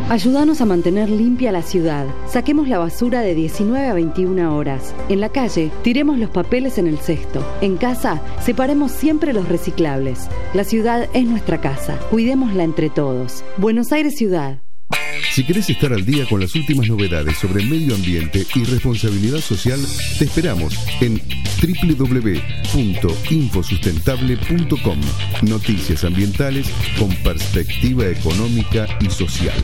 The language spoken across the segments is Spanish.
Ayúdanos a mantener limpia la ciudad. Saquemos la basura de 19 a 21 horas. En la calle, tiremos los papeles en el cesto. En casa, separemos siempre los reciclables. La ciudad es nuestra casa. Cuidémosla entre todos. Buenos Aires Ciudad. Si querés estar al día con las últimas novedades sobre medio ambiente y responsabilidad social, te esperamos en www.infosustentable.com. Noticias ambientales con perspectiva económica y social.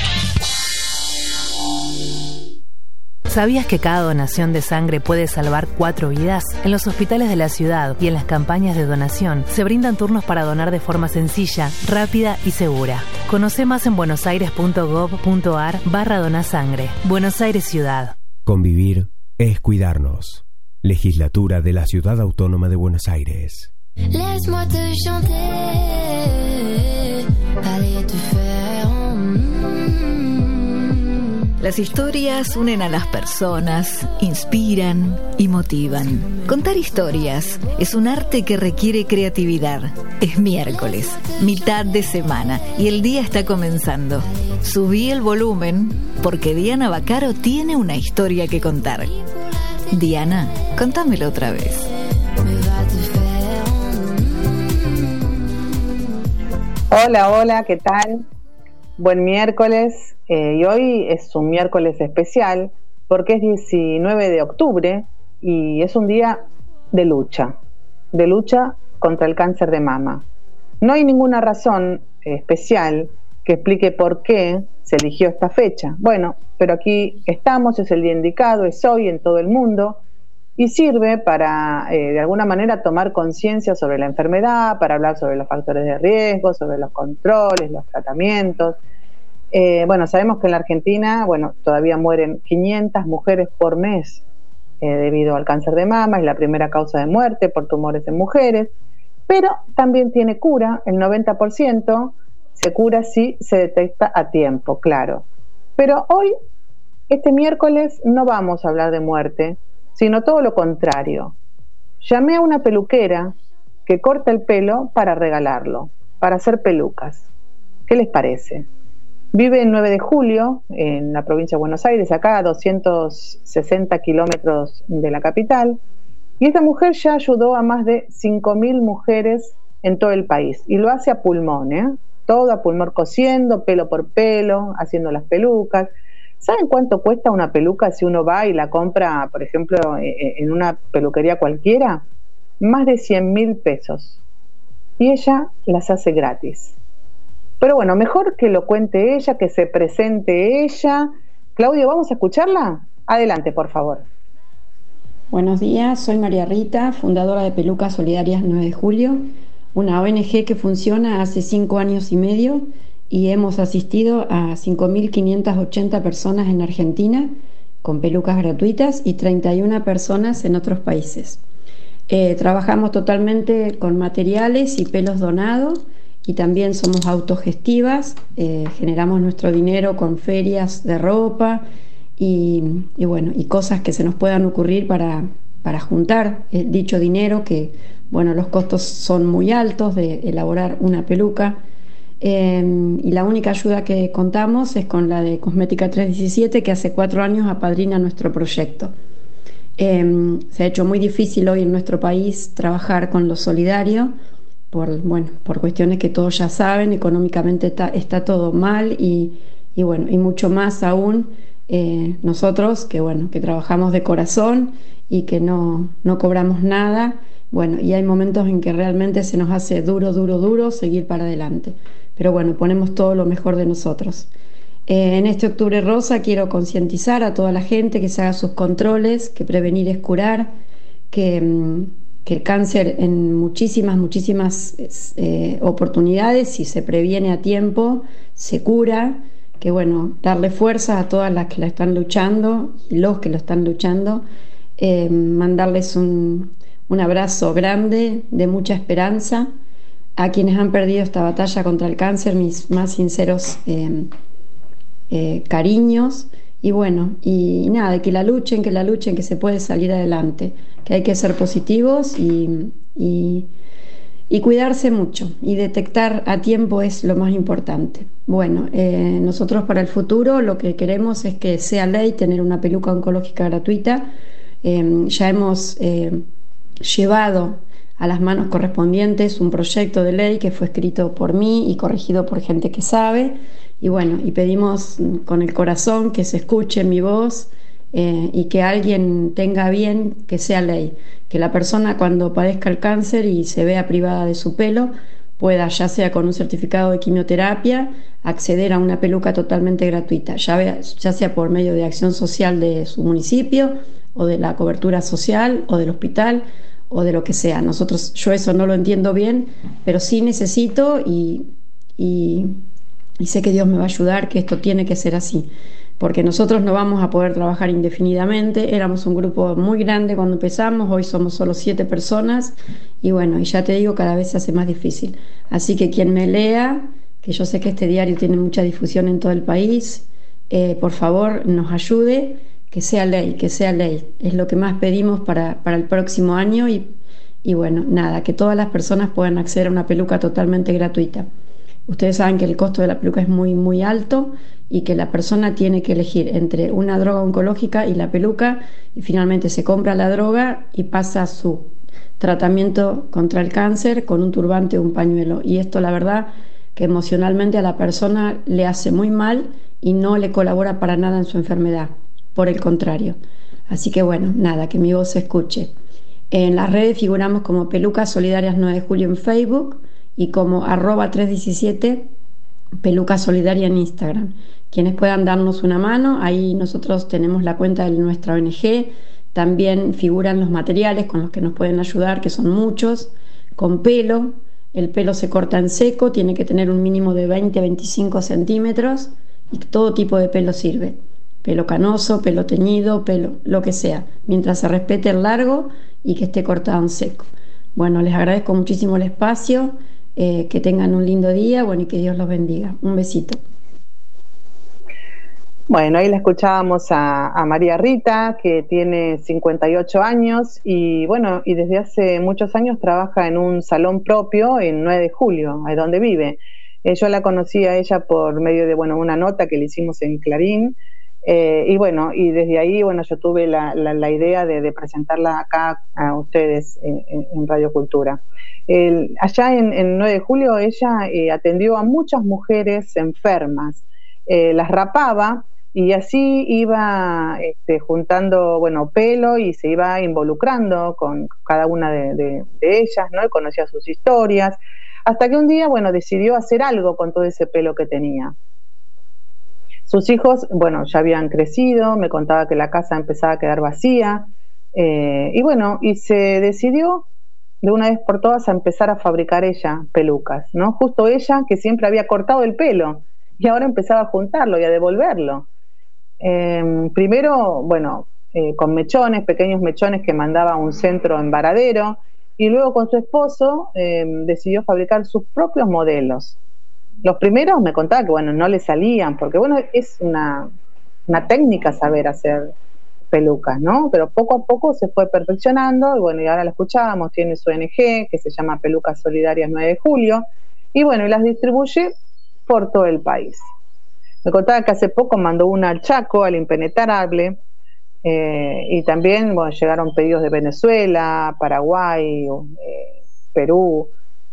¿Sabías que cada donación de sangre puede salvar 4 vidas? En los hospitales de la ciudad y en las campañas de donación se brindan turnos para donar de forma sencilla, rápida y segura. Conoce más en buenosaires.gov.ar/donasangre. Buenos Aires Ciudad. Convivir es cuidarnos. Legislatura de la Ciudad Autónoma de Buenos Aires. Laisse-moi te chanter, allez te faire. Las historias unen a las personas, inspiran y motivan. Contar historias es un arte que requiere creatividad. Es miércoles, mitad de semana, y el día está comenzando. Subí el volumen porque Diana Baccaro tiene una historia que contar. Diana, contámelo otra vez. Hola, ¿qué tal? Buen miércoles, y hoy es un miércoles especial porque es 19 de octubre y es un día de lucha contra el cáncer de mama. No hay ninguna razón especial que explique por qué se eligió esta fecha. Bueno, pero aquí estamos, es el día indicado, es hoy en todo el mundo y sirve para, de alguna manera, tomar conciencia sobre la enfermedad, para hablar sobre los factores de riesgo, sobre los controles, los tratamientos. Sabemos que en la Argentina, todavía mueren 500 mujeres por mes debido al cáncer de mama, es la primera causa de muerte por tumores en mujeres, pero también tiene cura, el 90% se cura si se detecta a tiempo, claro. Pero hoy, este miércoles, no vamos a hablar de muerte, sino todo lo contrario. Llamé a una peluquera que corta el pelo para regalarlo, para hacer pelucas. ¿Qué les parece? Vive en 9 de julio, en la provincia de Buenos Aires, acá a 260 kilómetros de la capital, y esta mujer ya ayudó a más de 5.000 mujeres en todo el país, y lo hace a pulmón, todo a pulmón, cosiendo, pelo por pelo, haciendo las pelucas. ¿Saben cuánto cuesta una peluca si uno va y la compra, por ejemplo, en una peluquería cualquiera? Más de 100.000 pesos. Y ella las hace gratis. Pero bueno, mejor que lo cuente ella, que se presente ella. Claudio, ¿vamos a escucharla? Adelante, por favor. Buenos días, soy María Rita, fundadora de Pelucas Solidarias 9 de Julio, una ONG que funciona hace 5 años y medio y hemos asistido a 5.580 personas en Argentina con pelucas gratuitas y 31 personas en otros países. Trabajamos totalmente con materiales y pelos donados y también somos autogestivas, generamos nuestro dinero con ferias de ropa y cosas que se nos puedan ocurrir para juntar dicho dinero, que los costos son muy altos de elaborar una peluca. Y la única ayuda que contamos es con la de Cosmética 317, que hace 4 años apadrina nuestro proyecto. Se ha hecho muy difícil hoy en nuestro país trabajar con lo solidario por cuestiones que todos ya saben. Económicamente está todo mal y mucho más aún nosotros que trabajamos de corazón y que no cobramos nada. Y hay momentos en que realmente se nos hace duro seguir para adelante. Pero ponemos todo lo mejor de nosotros. En este Octubre Rosa quiero concientizar a toda la gente que se haga sus controles, que prevenir es curar, que el cáncer en muchísimas oportunidades, si se previene a tiempo, se cura, que darle fuerza a todas las que la están luchando y los que lo están luchando, mandarles un abrazo grande de mucha esperanza. A quienes han perdido esta batalla contra el cáncer, mis más sinceros cariños, y nada, que la luchen, que se puede salir adelante, que hay que ser positivos y y cuidarse mucho, y detectar a tiempo es lo más importante. Bueno, nosotros para el futuro lo que queremos es que sea ley tener una peluca oncológica gratuita. Ya hemos llevado a las manos correspondientes un proyecto de ley que fue escrito por mí y corregido por gente que sabe, y bueno, y pedimos con el corazón que se escuche mi voz y que alguien tenga bien que sea ley, que la persona cuando padezca el cáncer y se vea privada de su pelo pueda, ya sea con un certificado de quimioterapia, acceder a una peluca totalmente gratuita, ya sea por medio de acción social de su municipio o de la cobertura social o del hospital o de lo que sea. Yo eso no lo entiendo bien, pero sí necesito y sé que Dios me va a ayudar, que esto tiene que ser así, porque nosotros no vamos a poder trabajar indefinidamente. Éramos un grupo muy grande cuando empezamos, hoy somos solo 7 personas y bueno, y ya te digo, cada vez se hace más difícil. Así que quien me lea, que yo sé que este diario tiene mucha difusión en todo el país, por favor nos ayude, que sea ley, es lo que más pedimos para el próximo año y bueno, nada, que todas las personas puedan acceder a una peluca totalmente gratuita. Ustedes saben que el costo de la peluca es muy, muy alto y que la persona tiene que elegir entre una droga oncológica y la peluca, y finalmente se compra la droga y pasa su tratamiento contra el cáncer con un turbante o un pañuelo. Y esto, la verdad, que emocionalmente a la persona le hace muy mal y no le colabora para nada en su enfermedad, por el contrario. Así que bueno, nada, que mi voz se escuche. En las redes figuramos como Pelucas Solidarias 9 de Julio en Facebook y como @317 Peluca Solidaria en Instagram. Quienes puedan darnos una mano, ahí nosotros tenemos la cuenta de nuestra ONG, también figuran los materiales con los que nos pueden ayudar, que son muchos, con pelo. El pelo se corta en seco, tiene que tener un mínimo de 20 a 25 centímetros y todo tipo de pelo sirve. Pelo canoso, pelo teñido, pelo, lo que sea, mientras se respete el largo y que esté cortado en seco. Bueno, les agradezco muchísimo el espacio, que tengan un lindo día, bueno, y que Dios los bendiga. Un besito. Bueno, ahí la escuchábamos a María Rita, que tiene 58 años y bueno, y desde hace muchos años trabaja en un salón propio en 9 de Julio, ahí donde vive. Yo la conocí a ella por medio de, bueno, una nota que le hicimos en Clarín, y bueno, y desde ahí, bueno, yo tuve la idea de presentarla acá a ustedes en Radio Cultura. Allá en 9 de Julio ella atendió a muchas mujeres enfermas, las rapaba y así iba juntando, bueno, pelo y se iba involucrando con cada una de ellas, ¿no? Y conocía sus historias, hasta que un día, bueno, decidió hacer algo con todo ese pelo que tenía. Sus hijos, bueno, ya habían crecido, me contaba que la casa empezaba a quedar vacía, y bueno, y se decidió de una vez por todas a empezar a fabricar ella pelucas, ¿no? Justo ella que siempre había cortado el pelo y ahora empezaba a juntarlo y a devolverlo. Primero, bueno, con mechones, pequeños mechones que mandaba a un centro en Varadero, y luego con su esposo decidió fabricar sus propios modelos. Los primeros me contaba que, bueno, no le salían, porque, bueno, es una técnica saber hacer pelucas, ¿no? Pero poco a poco se fue perfeccionando, y bueno, y ahora la escuchábamos, tiene su ONG, que se llama Pelucas Solidarias 9 de Julio, y bueno, y las distribuye por todo el país. Me contaba que hace poco mandó una al Chaco, al Impenetrable, y también, bueno, llegaron pedidos de Venezuela, Paraguay, Perú.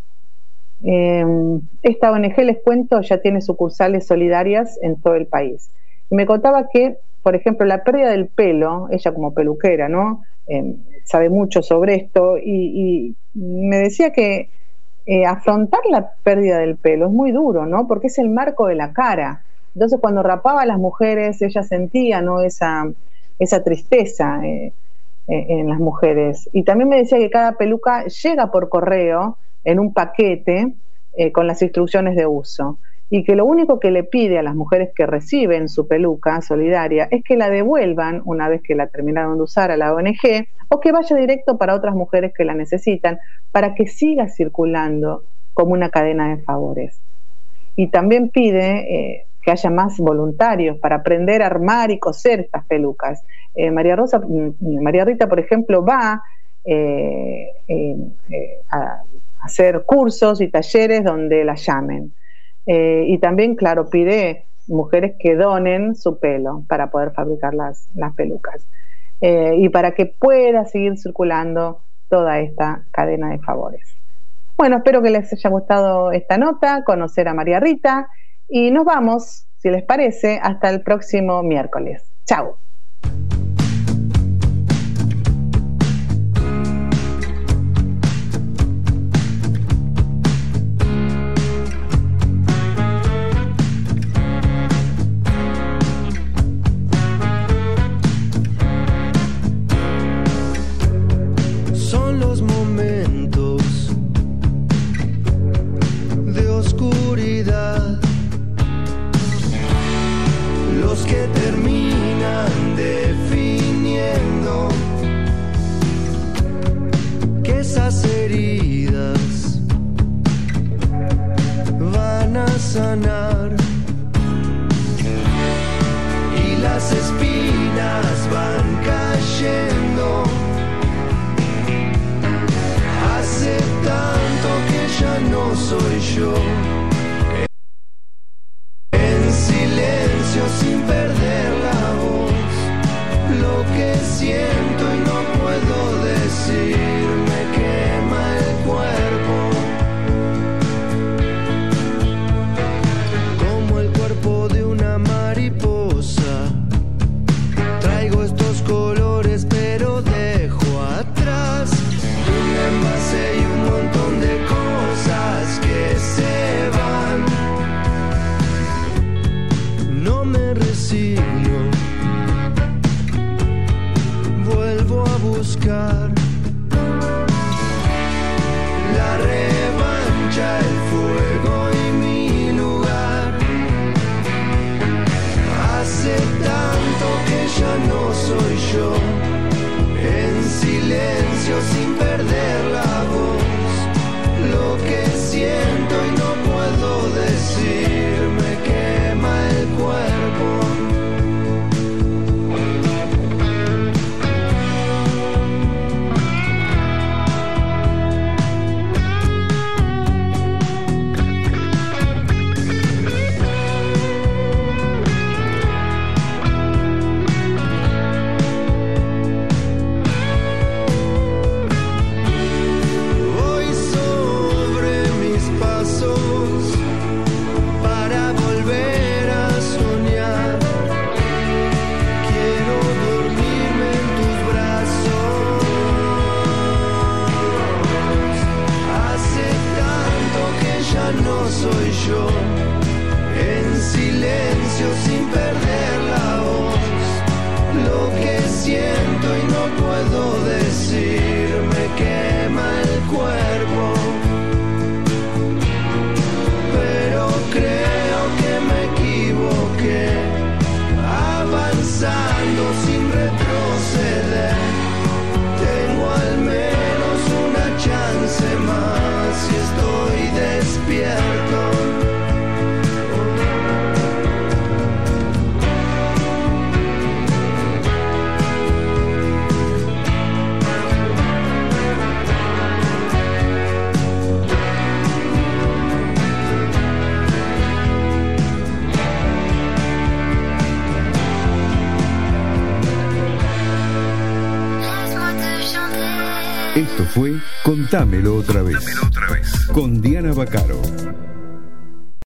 Esta ONG, les cuento, ya tiene sucursales solidarias en todo el país. Y me contaba que, por ejemplo, la pérdida del pelo, ella como peluquera, ¿no? Sabe mucho sobre esto, y me decía que afrontar la pérdida del pelo es muy duro, ¿no? Porque es el marco de la cara. Entonces, cuando rapaba a las mujeres, ella sentía, ¿no?, esa tristeza en las mujeres. Y también me decía que cada peluca llega por correo en un paquete con las instrucciones de uso, y que lo único que le pide a las mujeres que reciben su peluca solidaria es que la devuelvan una vez que la terminaron de usar a la ONG, o que vaya directo para otras mujeres que la necesitan, para que siga circulando como una cadena de favores. Y también pide que haya más voluntarios para aprender a armar y coser estas pelucas. María Rita, por ejemplo, va hacer cursos y talleres donde la llamen. Y también, claro, pide mujeres que donen su pelo para poder fabricar las pelucas. Y para que pueda seguir circulando toda esta cadena de favores. Bueno, espero que les haya gustado esta nota, conocer a María Rita, y nos vamos, si les parece, hasta el próximo miércoles. Chau. Los que terminan definiendo que esas heridas van a sanar y las espinas van cayendo. Hace tanto que ya no soy yo. Silencio sin perder la voz, lo que siento y no puedo decir, me quema el cuerpo, como el cuerpo de una mariposa. Traigo estos colores pero dejo atrás un envase y un montón de cosas que se van. No me resigno, vuelvo a buscar la revancha, el fuego y mi lugar. Hace tanto que ya no soy yo, en silencio sin perder la voz, lo que siento y no puedo decir, me quema el cuerpo. Voy sobre mis pasos para volver a soñar. Quiero dormirme en tus brazos. Hace tanto que ya no soy yo, en silencio sin perder la voz, lo que siento y no puedo decir, me quema el cuerpo. Pero creo que me equivoqué, avanzando sin retroceder. Tengo al menos una chance más si estoy despierto. Esto fue Contámelo otra vez, con Diana Baccaro.